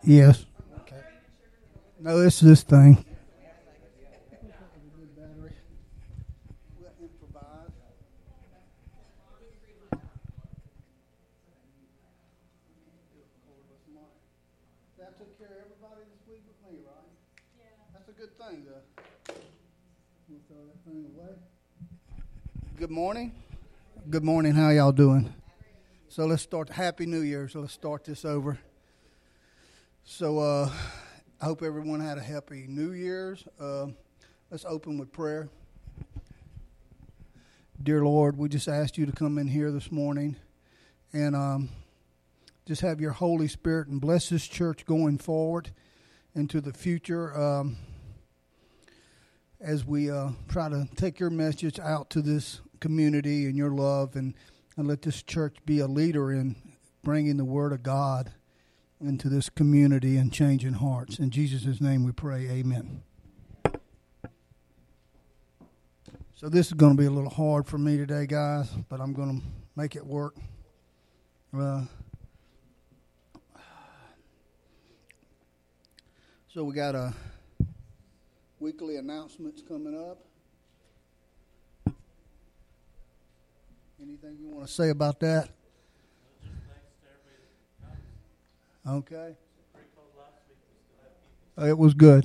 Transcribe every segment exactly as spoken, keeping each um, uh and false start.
Yes. Okay. No, it's this thing. That took care of everybody this week with me, right? Yeah. That's a good thing, though. We'll throw that thing away. Good morning. Good morning. How y'all doing? So let's start. Happy New Year. So let's start this over. So uh, I hope everyone had a happy New Year's. Uh, let's open with prayer. Dear Lord, we just asked you to come in here this morning and um, just have your Holy Spirit and bless this church going forward into the future um, as we uh, try to take your message out to this community and your love, and, and let this church be a leader in bringing the Word of God into this community and changing hearts. In Jesus' name we pray, amen. So this is going to be a little hard for me today, guys, but I'm going to make it work. Uh, so we got a weekly announcements coming up. Anything you want to say about that? Okay. It was good.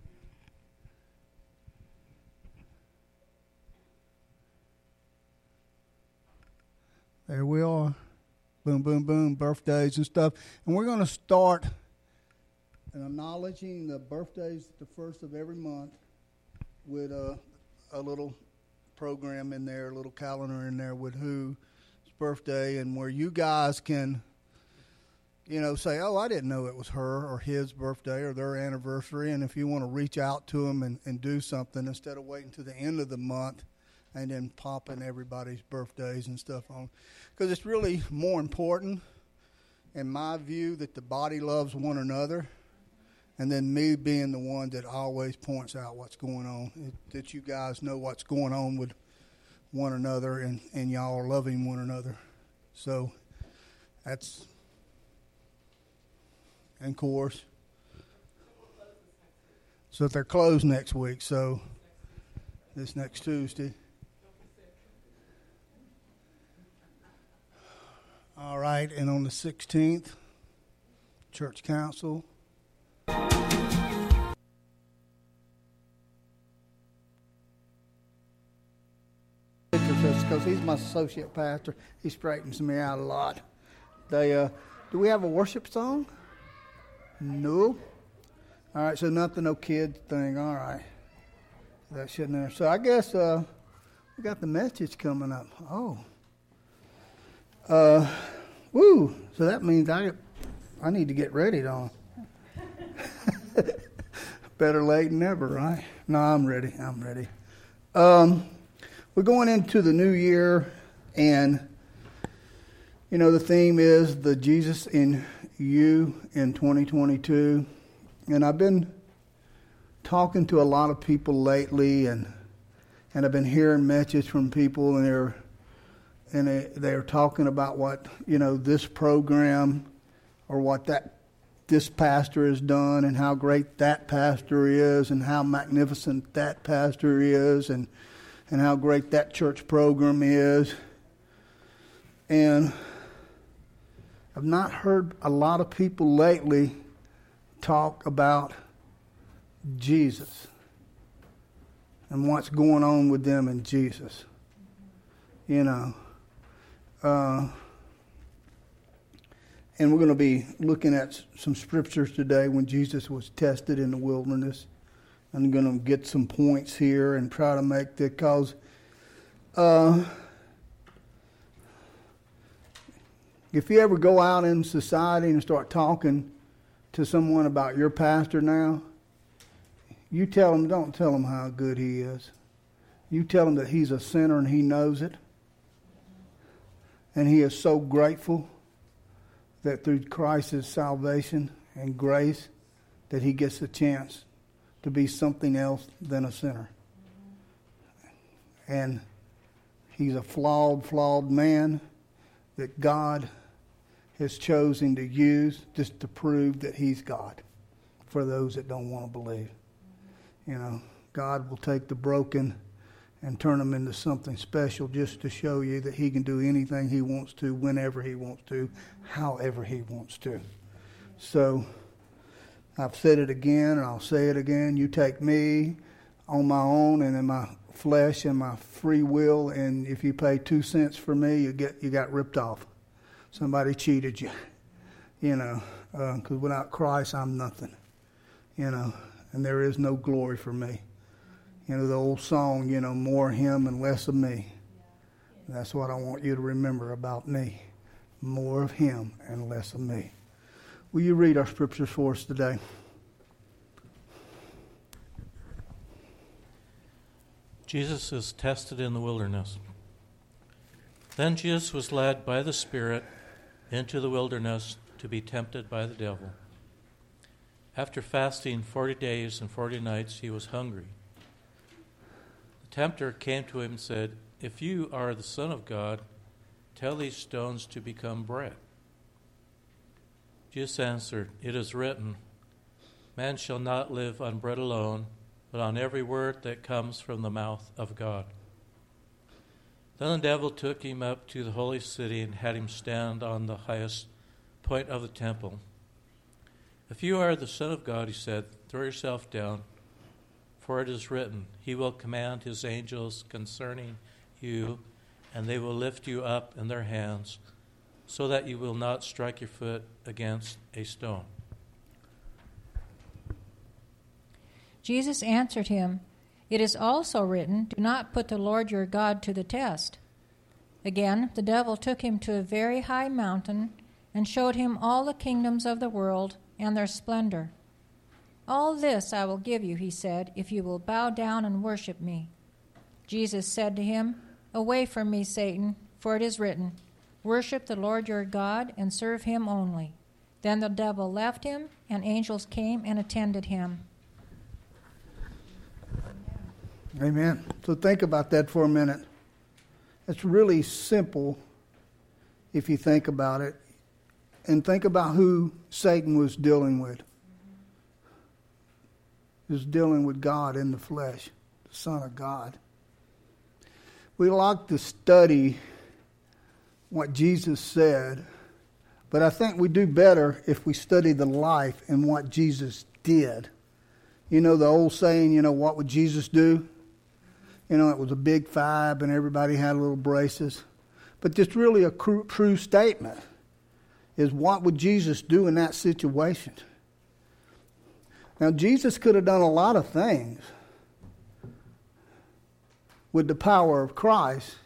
There we are. Boom, boom, boom, birthdays and stuff. And we're going to start acknowledging the birthdays the first of every month with a, a little program in there, a little calendar in there with who's birthday, and where you guys can, you know, say, oh, I didn't know it was her or his birthday or their anniversary. And if you want to reach out to them and, and do something instead of waiting to the end of the month and then popping everybody's birthdays and stuff on. Because it's really more important, in my view, that the body loves one another, and then me being the one that always points out what's going on, it, that you guys know what's going on with one another, and, and y'all are loving one another. So that's, and of course, so if they're closed next week, so this next Tuesday. All right, and on the sixteenth, church council. Because he's my associate pastor, he straightens me out a lot. They, uh, do we have a worship song? No. All right, so nothing, no kids thing. All right, that shouldn't there. So I guess uh, we got the message coming up. Oh. Uh, woo! So that means I I need to get ready, don't I? Better late than never, right? No, I'm ready. I'm ready. Um, we're going into the new year, and you know the theme is the Jesus in you in twenty twenty-two. And I've been talking to a lot of people lately, and and I've been hearing messages from people, and they're and they, they're talking about what, you know, this program or what that this pastor has done, and how great that pastor is, and how magnificent that pastor is, and and how great that church program is. And I've not heard a lot of people lately talk about Jesus and what's going on with them in Jesus. You know. Uh, and we're going to be looking at some scriptures today when Jesus was tested in the wilderness. I'm going to get some points here and try to make that, because uh, if you ever go out in society and start talking to someone about your pastor now, you tell them, don't tell them how good he is. You tell them that he's a sinner and he knows it. And he is so grateful that through Christ's salvation and grace that he gets a chance to be something else than a sinner. And he's a flawed, flawed man that God has chosen to use just to prove that he's God for those that don't want to believe. You know, God will take the broken and turn them into something special just to show you that he can do anything he wants to, whenever he wants to, however he wants to. So I've said it again, and I'll say it again. You take me on my own and in my flesh and my free will, and if you pay two cents for me, you get you got ripped off. Somebody cheated you, you know, because uh, without Christ, I'm nothing, you know, and there is no glory for me. You know, the old song, you know, more of him and less of me. That's what I want you to remember about me. More of him and less of me. Will you read our scriptures for us today? Jesus is tested in the wilderness. Then Jesus was led by the Spirit into the wilderness to be tempted by the devil. After fasting forty days and forty nights, he was hungry. The tempter came to him and said, "If you are the Son of God, tell these stones to become bread." Jesus answered, "It is written, man shall not live on bread alone, but on every word that comes from the mouth of God." Then the devil took him up to the holy city and had him stand on the highest point of the temple. "If you are the Son of God," he said, "throw yourself down, for it is written, he will command his angels concerning you, and they will lift you up in their hands, so that you will not strike your foot against a stone." Jesus answered him, "It is also written, do not put the Lord your God to the test." Again, the devil took him to a very high mountain and showed him all the kingdoms of the world and their splendor. "All this I will give you," he said, "if you will bow down and worship me." Jesus said to him, "Away from me, Satan, for it is written, worship the Lord your God and serve him only." Then the devil left him, and angels came and attended him. Amen. So think about that for a minute. It's really simple if you think about it. And think about who Satan was dealing with. He was dealing with God in the flesh, the Son of God. We like to study what Jesus said, but I think we do better if we study the life and what Jesus did. You know the old saying, you know, what would Jesus do? You know, it was a big five and everybody had little braces. But just really a cr- true statement is, what would Jesus do in that situation? Now, Jesus could have done a lot of things with the power of Christ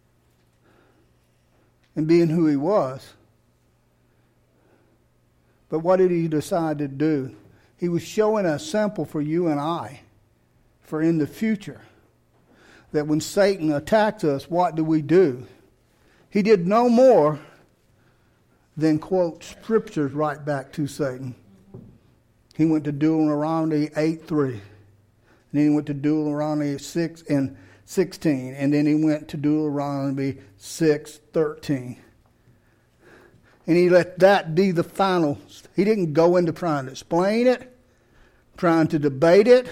and being who he was. But what did he decide to do? He was showing a sample for you and I, for in the future, that when Satan attacks us, what do we do? He did no more than quote scriptures right back to Satan. He went to Deuteronomy eight three. And then he went to Deuteronomy six and sixteen. And then he went to Deuteronomy six thirteen. And he let that be the final. He didn't go into trying to explain it, trying to debate it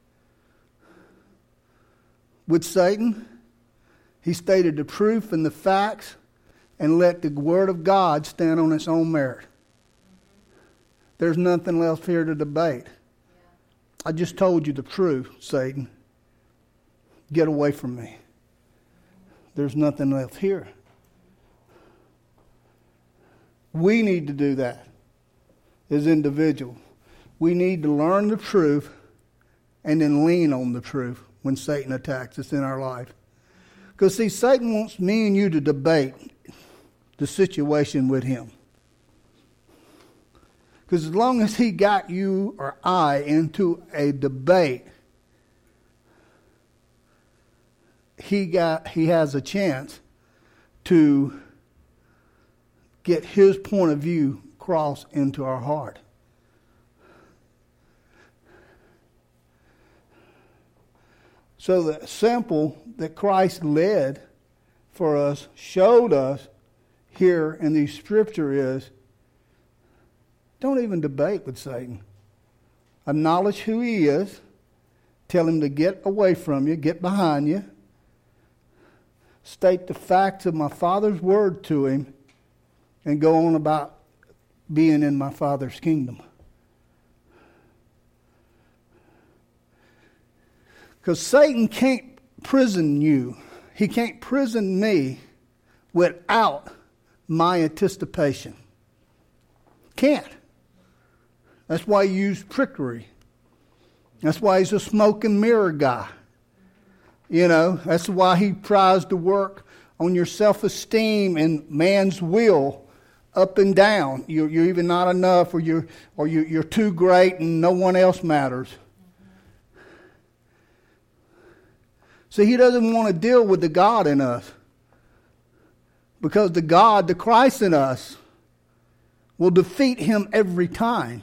with Satan. He stated the truth and the facts and let the Word of God stand on its own merit. There's nothing else here to debate. I just told you the truth, Satan. Get away from me. There's nothing left here. We need to do that as individuals. We need to learn the truth and then lean on the truth when Satan attacks us in our life. Because, see, Satan wants me and you to debate the situation with him. Because as long as he got you or I into a debate, he got he has a chance to get his point of view crossed into our heart. So the sample that Christ led for us, showed us here in the scripture is Don't even debate with Satan. Acknowledge who he is. Tell him to get away from you, get behind you. State the facts of my Father's word to him and go on about being in my Father's kingdom. Because Satan can't prison you. He can't prison me without my anticipation. Can't. That's why he used trickery. That's why he's a smoke and mirror guy. You know, that's why he tries to work on your self-esteem and man's will up and down. You're, you're even not enough, or you're or you, you're too great and no one else matters. See, he doesn't want to deal with the God in us. Because the God, the Christ in us, will defeat him every time.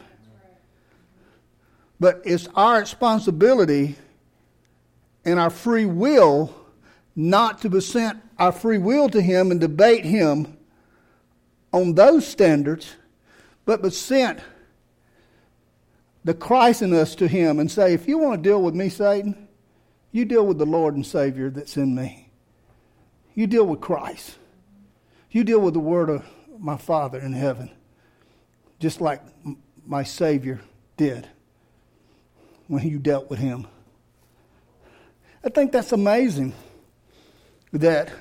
But it's our responsibility and our free will not to present our free will to him and debate him on those standards, but present the Christ in us to him and say, if you want to deal with me, Satan, you deal with the Lord and Savior that's in me. You deal with Christ. You deal with the word of my Father in heaven, just like my Savior did when you dealt with him. I think that's amazing that,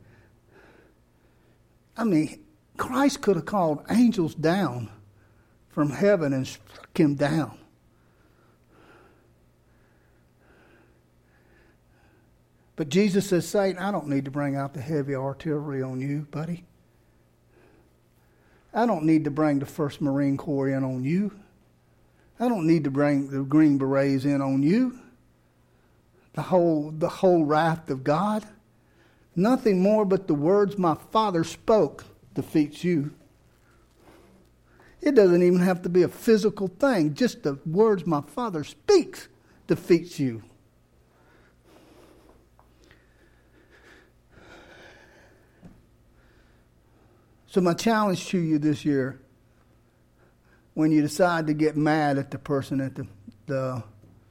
I mean, Christ could have called angels down from heaven and struck him down. But Jesus says, Satan, I don't need to bring out the heavy artillery on you, buddy. I don't need to bring the first Marine Corps in on you. I don't need to bring the Green Berets in on you. The whole, the whole wrath of God. Nothing more but the words my Father spoke defeats you. It doesn't even have to be a physical thing. Just the words my Father speaks defeats you. So my challenge to you this year, when you decide to get mad at the person at the the,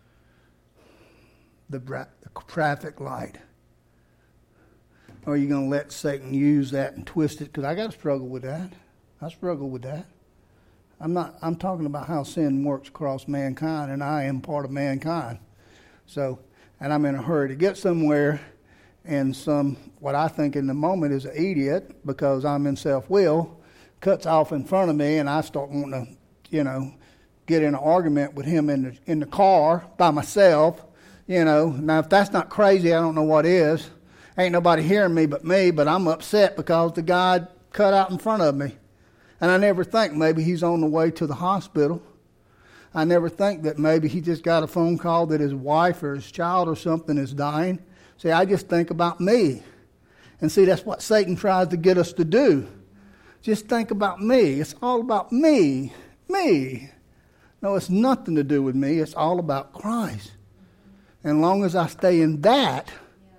the, the traffic light, or are you going to let Satan use that and twist it? Because I got to struggle with that. I struggle with that. I'm not. I'm talking about how sin works across mankind, and I am part of mankind. So, and I'm in a hurry to get somewhere. And some, what I think in the moment is an idiot, because I'm in self-will, cuts off in front of me, and I start wanting to, you know, get in an argument with him in the, in the car by myself, you know. Now, if that's not crazy, I don't know what is. Ain't nobody hearing me but me, but I'm upset because the guy cut out in front of me. And I never think maybe he's on the way to the hospital. I never think that maybe he just got a phone call that his wife or his child or something is dying. See, I just think about me. And see, that's what Satan tries to get us to do. Just think about me. It's all about me. Me. No, it's nothing to do with me. It's all about Christ. And as long as I stay in that,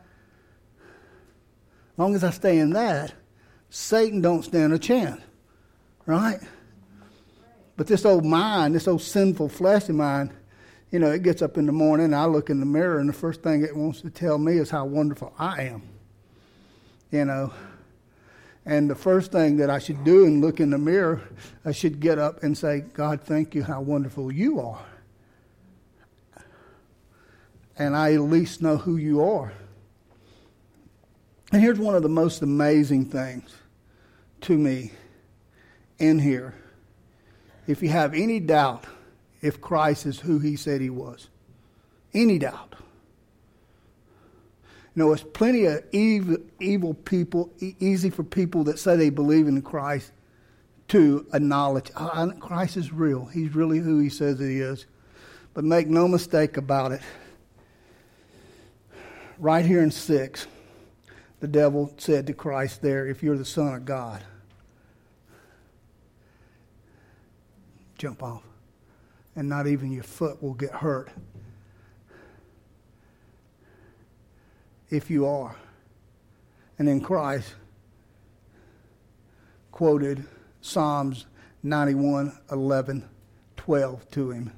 as long as I stay in that, Satan don't stand a chance. Right? But this old mind, this old sinful flesh of mine, you know, it gets up in the morning and I look in the mirror and the first thing it wants to tell me is how wonderful I am. You know. And the first thing that I should do and look in the mirror, I should get up and say, God, thank you how wonderful you are. And I at least know who you are. And here's one of the most amazing things to me in here. If you have any doubt if Christ is who he said he was, any doubt. You know, there's plenty of evil, evil people, e- easy for people that say they believe in Christ to acknowledge, oh, Christ is real. He's really who he says he is. But make no mistake about it. Right here in six, the devil said to Christ there, if you're the Son of God, jump off. And not even your foot will get hurt. If you are. And then Christ quoted Psalms ninety-one, eleven, twelve to him.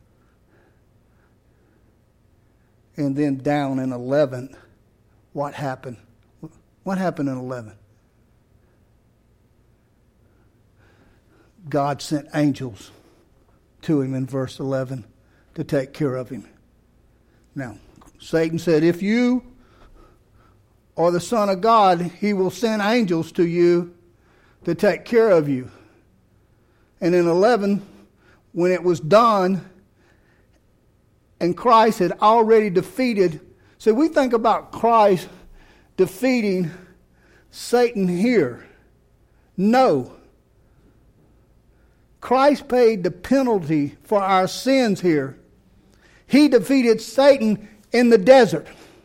And then down in eleven, what happened? What happened in eleven? God sent angels to him in verse eleven to take care of him. Now, Satan said, if you are the Son of God, he will send angels to you to take care of you. And in eleven, when it was done, and Christ had already defeated, so we think about Christ defeating Satan here. No. Christ paid the penalty for our sins here. He defeated Satan in the desert.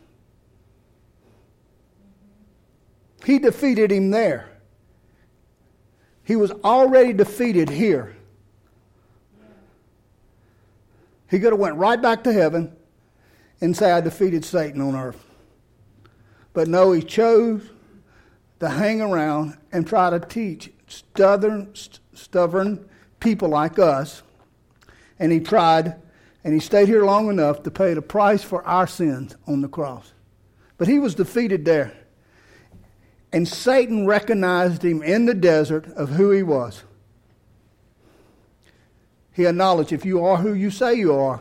He defeated him there. He was already defeated here. He could have went right back to heaven and say, I defeated Satan on earth. But no, he chose to hang around and try to teach stubborn, stubborn people like us. And he tried, and he stayed here long enough to pay the price for our sins on the cross. But he was defeated there. And Satan recognized him in the desert of who he was. He acknowledged, if you are who you say you are,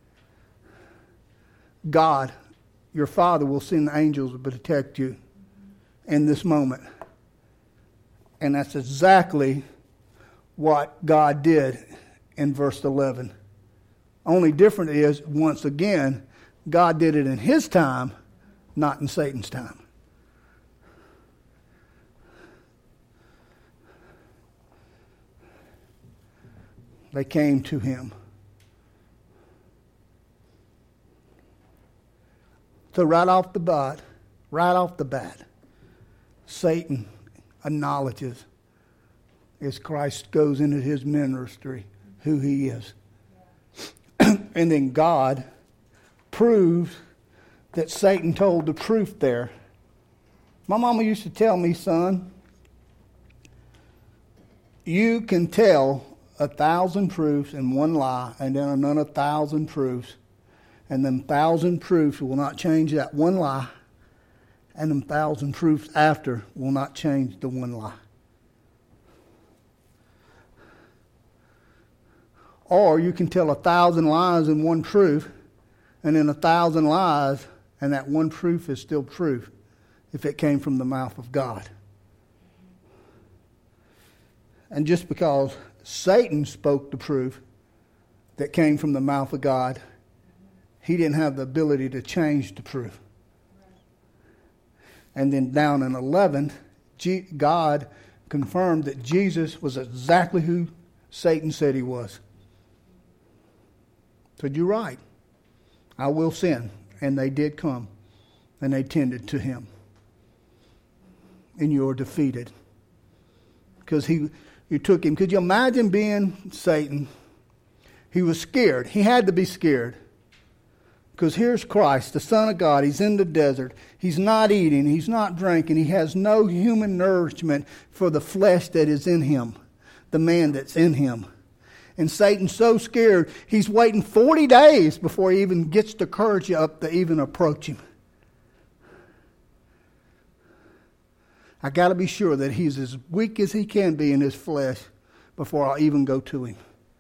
God, your Father, will send angels to protect you in this moment. And that's exactly what God did in verse eleven. Only different is, once again, God did it in his time, not in Satan's time. They came to him. So right off the bat, right off the bat, Satan acknowledges, as Christ goes into his ministry, who he is. And then God proves that Satan told the truth there. My mama used to tell me, son, you can tell a thousand proofs in one lie, and then another thousand proofs, and then thousand proofs will not change that one lie, and then thousand proofs after will not change the one lie. Or you can tell a thousand lies in one truth, and then a thousand lies, and that one truth is still truth if it came from the mouth of God. And just because Satan spoke the truth that came from the mouth of God, he didn't have the ability to change the truth. And then down in eleven, God confirmed that Jesus was exactly who Satan said he was. Said, you're right. I will send. And they did come. And they tended to him. And you're defeated. Because he... You took him. Could you imagine being Satan? He was scared. He had to be scared. Because here's Christ, the Son of God. He's in the desert. He's not eating. He's not drinking. He has no human nourishment for the flesh that is in him, the man that's in him. And Satan's so scared, he's waiting forty days before he even gets the courage up to even approach him. I got to be sure that he's as weak as he can be in his flesh before I even go to him.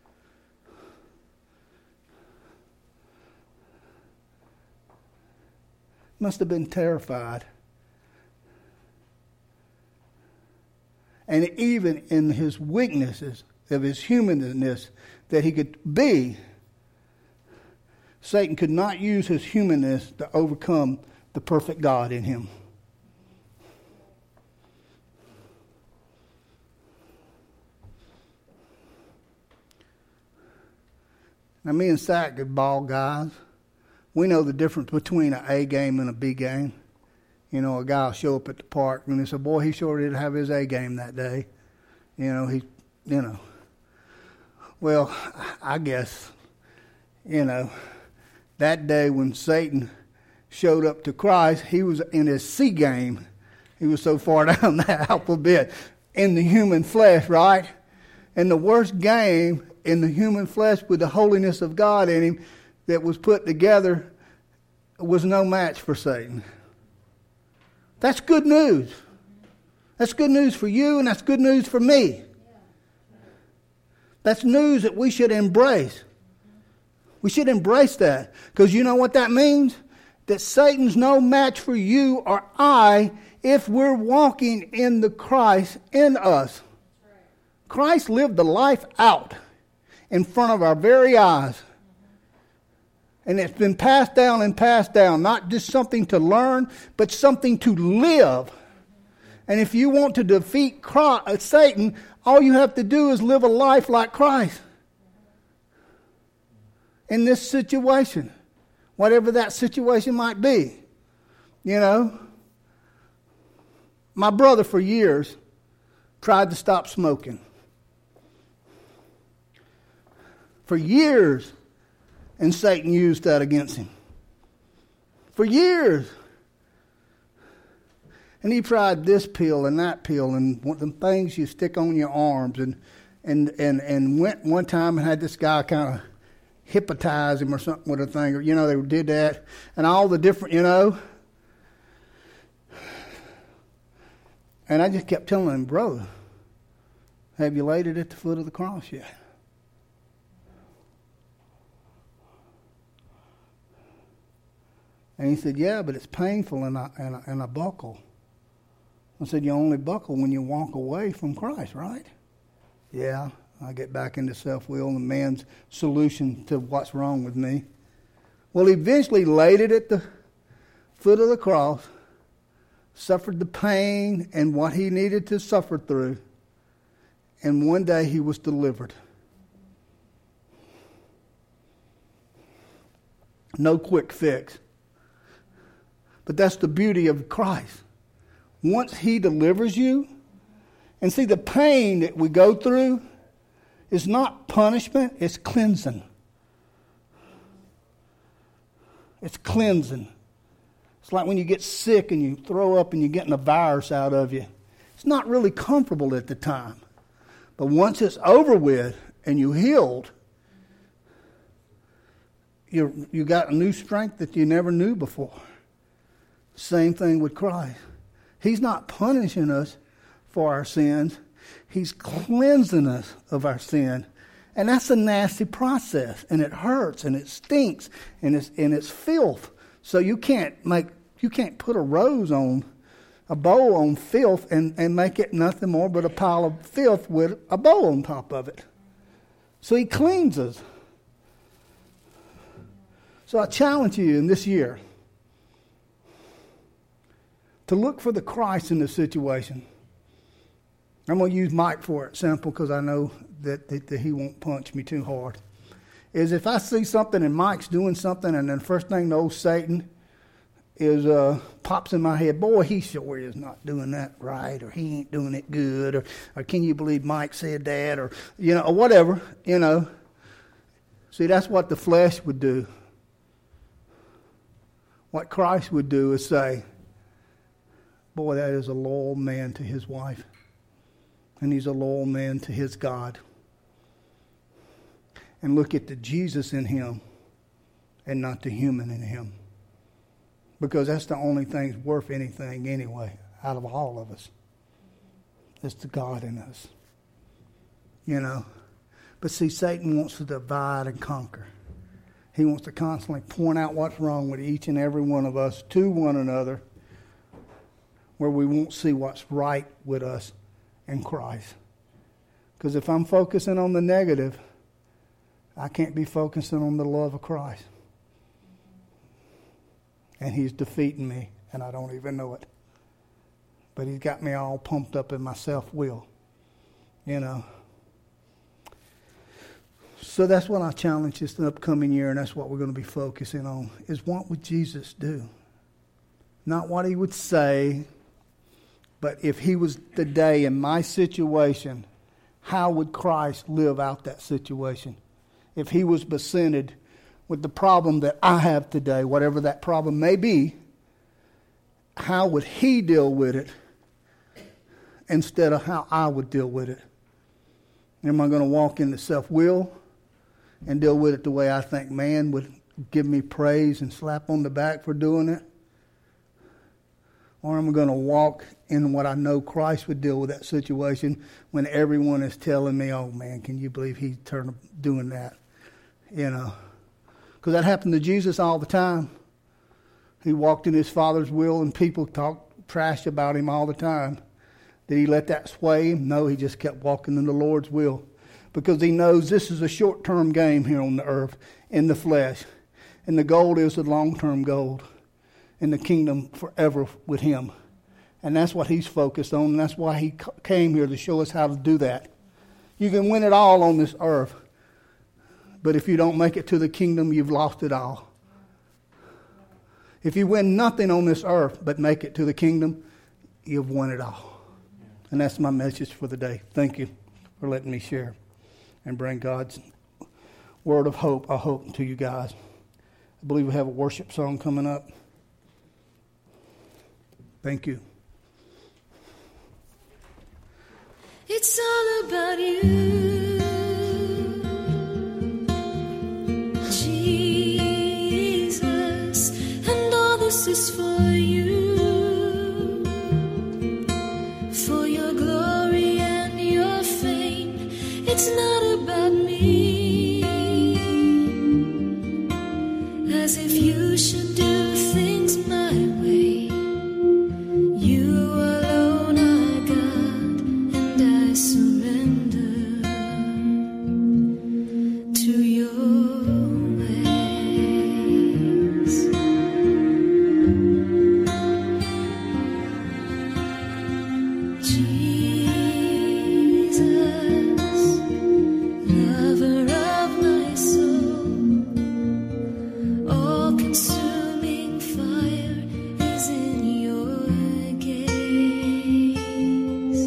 Must have been terrified. And even in his weaknesses of his humanness that he could be, Satan could not use his humanness to overcome the perfect God in him. Now, me and Sack, good ball guys, we know the difference between an A game and a B game. You know, a guy will show up at the park and they say, boy, he sure did have his A game that day. You know, he, you know. Well, I guess, you know, that day when Satan showed up to Christ, he was in his C game. He was so far down that alphabet in the human flesh, right? And the worst game in the human flesh with the holiness of God in him that was put together was no match for Satan. That's good news. That's good news for you, and that's good news for me. That's news that we should embrace. We should embrace that. Because you know what that means? That Satan's no match for you or I if we're walking in the Christ in us. Christ lived the life out in front of our very eyes. And it's been passed down and passed down. Not just something to learn, but something to live. And if you want to defeat Christ, Satan, all you have to do is live a life like Christ. In this situation. Whatever that situation might be. You know. My brother for years tried to stop smoking. For years. And Satan used that against him. For years. And he tried this pill and that pill and one of the things you stick on your arms. And and, and, and went one time and had this guy kind of hypnotize him or something with a thing. Or, you know, they did that. And all the different, you know. And I just kept telling him, brother, have you laid it at the foot of the cross yet? And he said, yeah, but it's painful and I, and I, and I buckle. I said, you only buckle when you walk away from Christ, right? Yeah, I get back into self-will and man's solution to what's wrong with me. Well, he eventually laid it at the foot of the cross, suffered the pain and what he needed to suffer through, and one day he was delivered. No quick fix. But that's the beauty of Christ. Once he delivers you, and see the pain that we go through is not punishment, it's cleansing. It's cleansing. It's like when you get sick and you throw up and you're getting a virus out of you. It's not really comfortable at the time. But once it's over with and you healed, you you got a new strength that you never knew before. Same thing with Christ. He's not punishing us for our sins. He's cleansing us of our sin. And that's a nasty process. And it hurts and it stinks and it's and it's filth. So you can't make you can't put a rose on a bowl on filth and, and make it nothing more but a pile of filth with a bowl on top of it. So he cleans us. So I challenge you in this year to look for the Christ in the situation. I'm going to use Mike for it, simple, because I know that, that, that he won't punch me too hard. Is if I see something and Mike's doing something, and then the first thing the old Satan is uh, pops in my head, boy, he sure is not doing that right, or he ain't doing it good, or, or can you believe Mike said that, or you know, or whatever, you know. See, that's what the flesh would do. What Christ would do is say, boy, that is a loyal man to his wife. And he's a loyal man to his God. And look at the Jesus in him and not the human in him. Because that's the only thing that's worth anything anyway, out of all of us. It's the God in us. You know. But see, Satan wants to divide and conquer. He wants to constantly point out what's wrong with each and every one of us to one another, where we won't see what's right with us in Christ. Because if I'm focusing on the negative, I can't be focusing on the love of Christ. And he's defeating me, and I don't even know it. But he's got me all pumped up in my self-will. You know. So that's what I challenge this upcoming year, and that's what we're going to be focusing on, is what would Jesus do? Not what he would say, but if he was today in my situation, how would Christ live out that situation? If he was presented with the problem that I have today, whatever that problem may be, how would he deal with it instead of how I would deal with it? Am I going to walk in the self-will and deal with it the way I think man would give me praise and slap on the back for doing it? Or am I going to walk in what I know Christ would deal with that situation when everyone is telling me, oh, man, can you believe he's turned doing that? You know, because that happened to Jesus all the time. He walked in his Father's will and people talked trash about him all the time. Did he let that sway him? No, he just kept walking in the Lord's will because he knows this is a short-term game here on the earth in the flesh. And the goal is the long-term goal in the kingdom forever with him. And that's what he's focused on. And that's why he came here, to show us how to do that. You can win it all on this earth. But if you don't make it to the kingdom, you've lost it all. If you win nothing on this earth but make it to the kingdom, you've won it all. And that's my message for the day. Thank you for letting me share and bring God's word of hope, I hope, to you guys. I believe we have a worship song coming up. Thank you. It's all about you, Jesus, and all this is for you, for your glory and your fame. It's not about me, as if you should do things my way. You alone are God, and I surrender to your ways. Jesus, lover of my soul, all-consuming fire is in your gaze.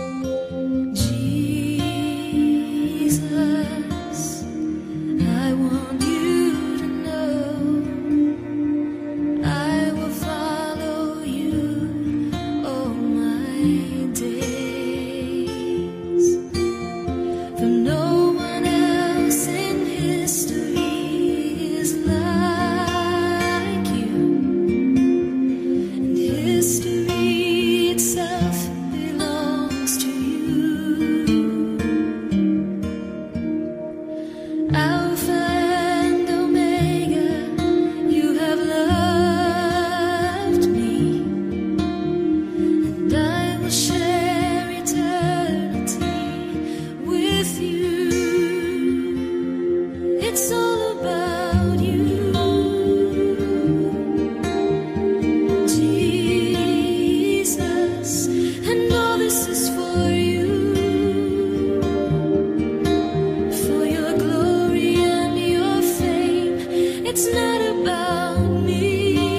Jesus, I want you to know I will follow you all my days. For no one else in history is like you, and history itself belongs to you. Alpha and Omega, you have loved me, and I will share eternity with you. It's all about you, Jesus, and all this is for you, for your glory and your fame. It's not about me,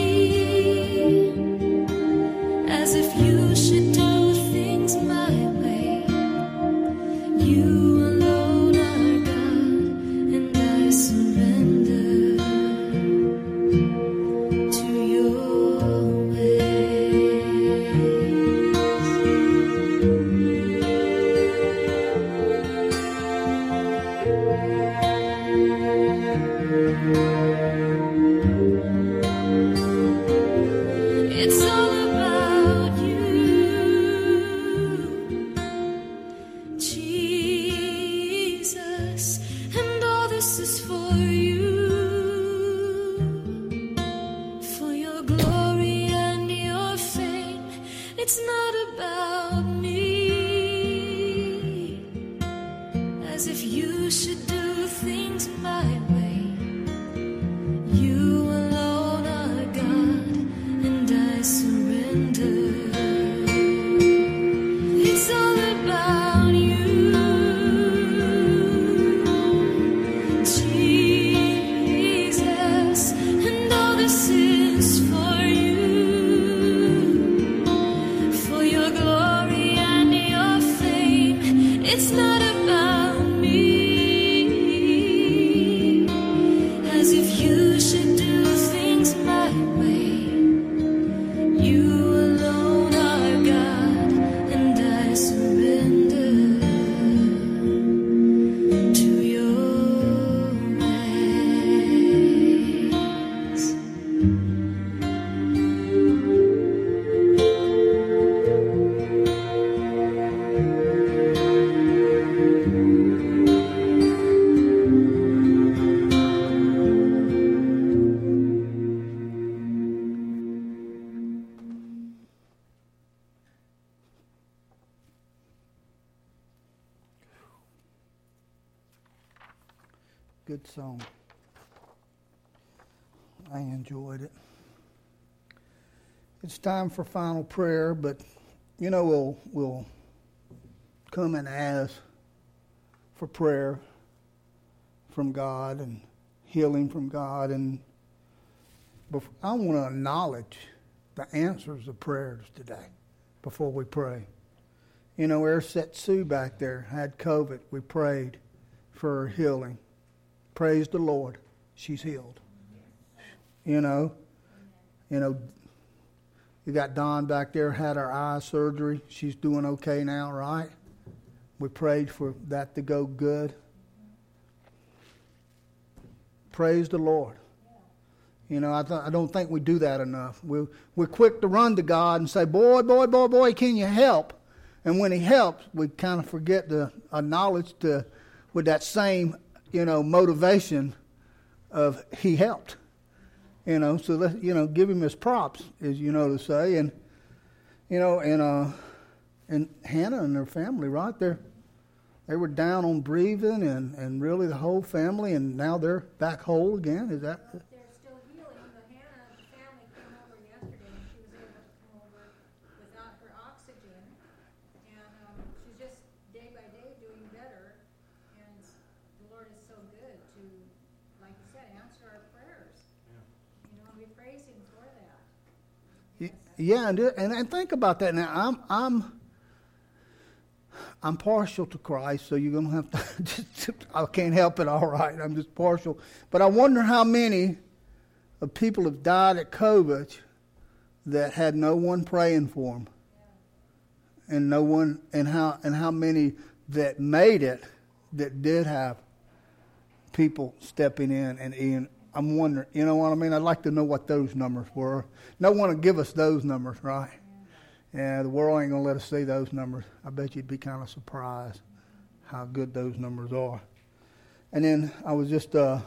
as if you should do things my way. You alone are God, and I surrender to your ways. It's all about you, Jesus, and all this is for you, for your glory and your fame. It's not about me, as if you should do things my way. You alone are God, and I surrender. It's all about you, Jesus, and all this is for you, for your glory and your fame. It's not about me, as if you should do things my way. You alone are God, and I surrender Good song. I enjoyed it. It's time for final prayer, but you know we'll we'll come and ask for prayer from God and healing from God, and I want to acknowledge the answers of prayers today before we pray. You know, Erset Sue back there had COVID. We prayed for her healing. Praise the Lord, she's healed. You know, you know, you got Dawn back there, had her eye surgery. She's doing okay now, right? We prayed for that to go good. Praise the Lord. You know, I, th- I don't think we do that enough. We're, we're quick to run to God and say, boy, boy, boy, boy, can you help? And when he helps, we kind of forget to acknowledge to, with that same, you know, motivation of he helped. You know, so let's, you know, give him his props, as you know to say. And, you know, and uh, and Hannah and her family, right there, they were down on breathing and, and really the whole family, and now they're back whole again. Is that? They're still healing, but Hannah, the family came over yesterday, and she was able to come over without her oxygen. And um, she's just day by day doing better. And the Lord is so good to, like you said, answer our prayers. Yeah. You know, we praise Him for that. Yeah, and and, and think about that now. I'm I'm. I'm partial to Christ, so you're going to have to, just, I can't help it, all right. I'm just partial. But I wonder how many of people have died at COVID that had no one praying for them. Yeah. And no one, and how, and how many that made it that did have people stepping in and in. I'm wondering, you know what I mean? I'd like to know what those numbers were. No one will give us those numbers, right? Yeah, the world ain't going to let us see those numbers. I bet you'd be kind of surprised how good those numbers are. And then I was just uh,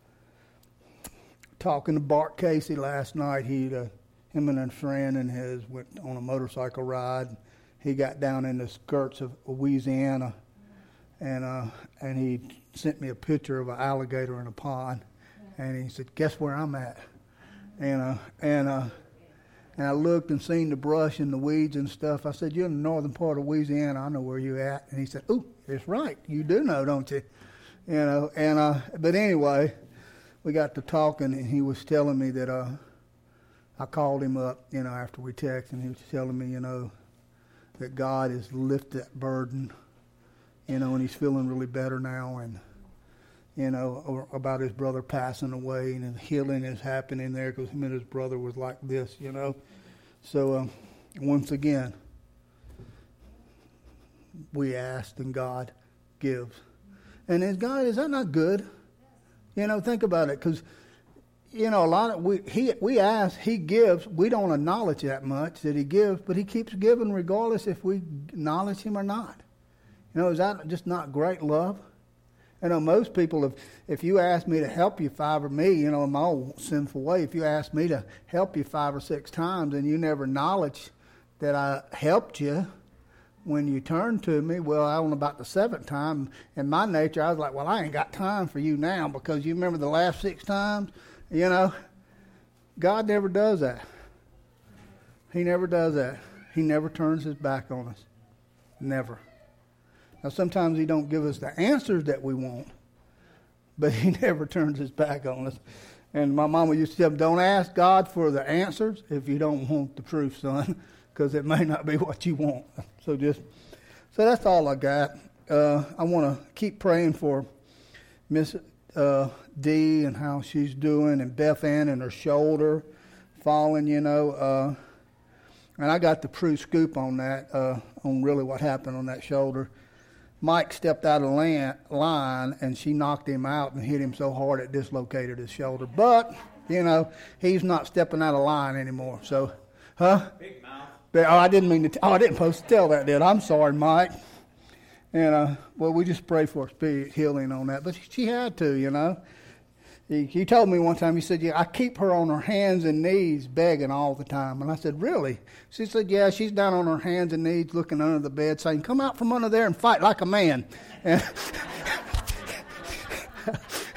talking to Bart Casey last night. He, uh, him and a friend and his went on a motorcycle ride. He got down in the skirts of Louisiana, and uh, and he sent me a picture of an alligator in a pond. And he said, "Guess where I'm at?" And uh, and uh, And I looked and seen the brush and the weeds and stuff. I said, "You're in the northern part of Louisiana. I know where you're at." And he said, "Ooh, it's right. You do know, don't you?" You know. And uh, but anyway, we got to talking, and he was telling me that uh, I called him up, you know, after we texted, and he was telling me, you know, that God has lifted that burden, you know, and he's feeling really better now, and you know, about his brother passing away, and healing is happening there because him and his brother was like this, you know. So um, once again, we asked and God gives. And is God, is that not good? You know, think about it, because, you know, a lot of, we he we ask, he gives. We don't acknowledge that much that he gives, but he keeps giving regardless if we acknowledge him or not. You know, is that just not great love? I know most people, if if you ask me to help you five or me, you know, in my old sinful way, if you ask me to help you five or six times and you never acknowledge that I helped you when you turned to me, well, I don't know about the seventh time. In my nature, I was like, well, I ain't got time for you now because you remember the last six times, you know. God never does that. He never does that. He never turns his back on us. Never. Now, sometimes he don't give us the answers that we want, but he never turns his back on us. And my mama used to tell me, don't ask God for the answers if you don't want the truth, son, because it may not be what you want. So just, so that's all I got. Uh, I want to keep praying for Miss uh, D and how she's doing, and Beth Ann and her shoulder falling, you know. Uh, and I got the true scoop on that, uh, on really what happened on that shoulder. Mike stepped out of the line, and she knocked him out and hit him so hard it dislocated his shoulder. But, you know, he's not stepping out of line anymore. So, huh? Big mouth. But, oh, I didn't mean to. T- oh, I didn't supposed to tell that, did I? I'm sorry, Mike. And, uh, well, we just pray for spirit healing on that. But she had to, you know. He, he told me one time, he said, yeah, I keep her on her hands and knees begging all the time. And I said, really? She said, yeah, she's down on her hands and knees looking under the bed saying, come out from under there and fight like a man. And,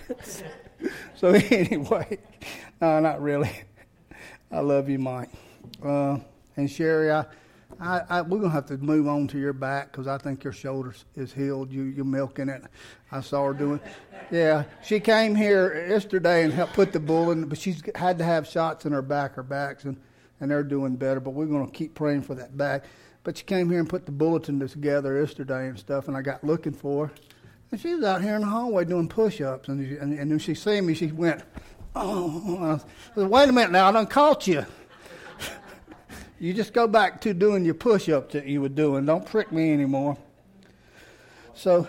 So anyway, no, not really. I love you, Mike. Uh, and Sherry, I, I, I, we're going to have to move on to your back because I think your shoulder is healed. You, you're milking it. I saw her doing Yeah, she came here yesterday and helped put the bull in, but she's had to have shots in her back, her backs, and, and they're doing better. But we're going to keep praying for that back. But she came here and put the bulletin together yesterday and stuff, and I got looking for her. And she was out here in the hallway doing push-ups. And, she, and, and when she seen me, she went, oh. I said, wait a minute now, I done caught you. You just go back to doing your push-ups that you were doing. Don't trick me anymore. So,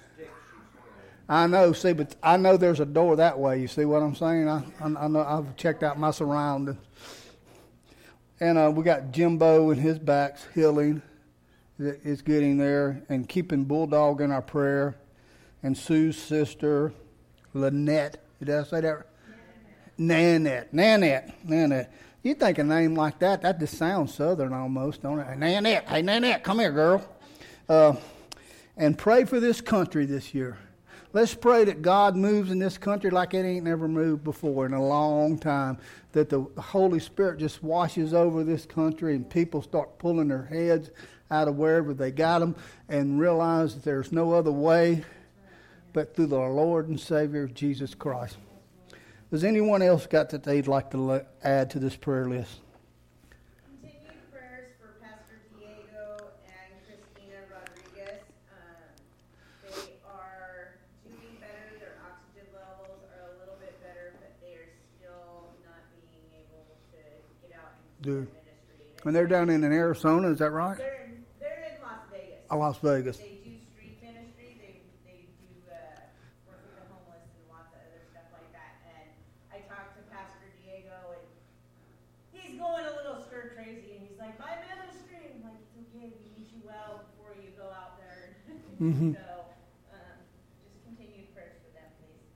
I know, see, but I know there's a door that way. You see what I'm saying? I, I, I know I've checked out my surroundings. And uh, we got Jimbo and his back's healing. It's getting there. And keeping Bulldog in our prayer. And Sue's sister, Lynette. Did I say that? Nanette. Nanette. Nanette. You think a name like that, that just sounds southern almost, don't it? Nanette. Hey, Nanette, come here, girl. Uh, and pray for this country this year. Let's pray that God moves in this country like it ain't never moved before in a long time. That the Holy Spirit just washes over this country and people start pulling their heads out of wherever they got them and realize that there's no other way but through the Lord and Savior Jesus Christ. Does anyone else got that they'd like to add to this prayer list? Continued prayers for Pastor Diego and Christina Rodriguez. Um, they are doing better. Their oxygen levels are a little bit better, but they are still not being able to get out and do Dude. ministry. And they're down in Arizona, is that right? They're in, they're in Las Vegas. Oh, Las Vegas. They do street ministry. They they do uh, work with the homeless and lots of other stuff like that. And I talked to Pastor Diego, and he's going a little stir crazy. And he's like, "My ministry." I'm like, "It's okay. We need you well before you go out there." Mm-hmm. So um, just continued prayers for them, please.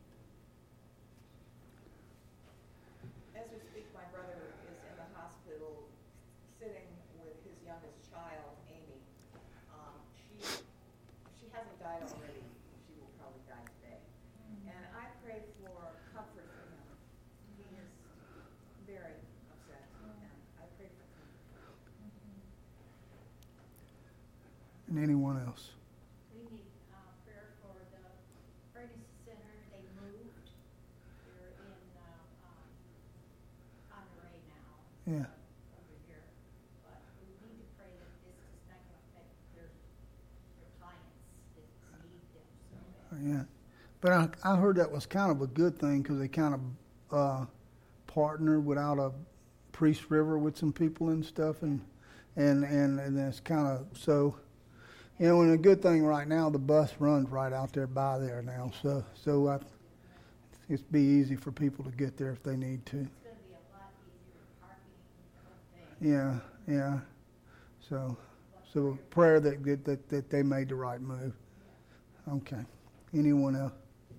As we speak, my brother is in the hospital sitting with his youngest child, Amy. Um, she she hasn't died already. She will probably die today. And I pray for comfort for him. He is very upset, and I pray for comfort. And anyone else? We need uh, prayer for the Ferguson Center. They moved. They're in uh, um, Monterey now, Yeah. over here. But we need to pray that this is not going to affect their their clients that need them so bad. Yeah. But I, I heard that was kind of a good thing because they kind of uh, partnered without a Priest River with some people and stuff. And, and, and, and that's kind of so... You know, and a good thing right now, the bus runs right out there by there now. So so I, it'd be easy for people to get there if they need to. It's going to be a lot easier parking and things. Yeah, yeah. So so prayer that, that, that they made the right move. Okay. Anyone else?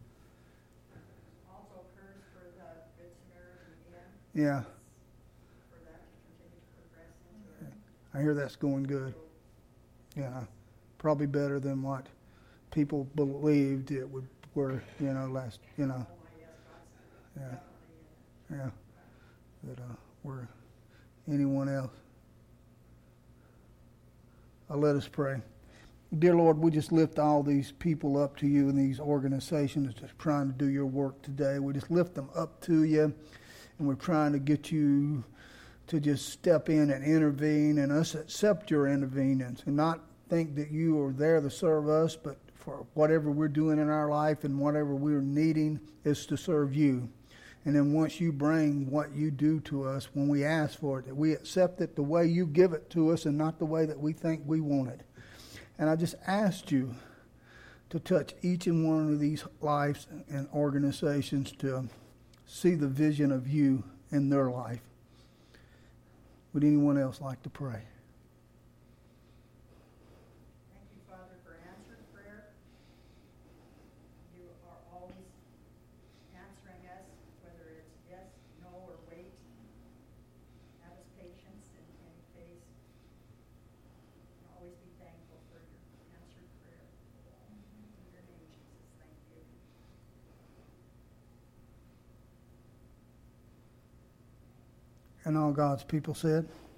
Also prayers for the Good Samaritan Inn, Yeah, for that to continue to progress into it. I hear that's going good. Yeah, probably better than what people believed it would were, you know, last, you know. Oh, my, yes, God's Yeah, definitely in it. yeah. That uh, we're anyone else? Uh, let us pray. Dear Lord, we just lift all these people up to you and these organizations that's trying to do your work today. We just lift them up to you, and we're trying to get you to just step in and intervene and us accept your intervenence and not think that you are there to serve us, but for whatever we're doing in our life and whatever we're needing is to serve you. And then once you bring what you do to us when we ask for it, that we accept it the way you give it to us and not the way that we think we want it. And I just asked you to touch each and one of these lives and organizations to see the vision of you in their life. Would anyone else like to pray? Thank you, Father, for answered prayer. You are always answering us, whether it's yes, no, or wait. Have us patience in any case. And always be thankful for your answered prayer. In your name, Jesus, thank you. And all God's people said,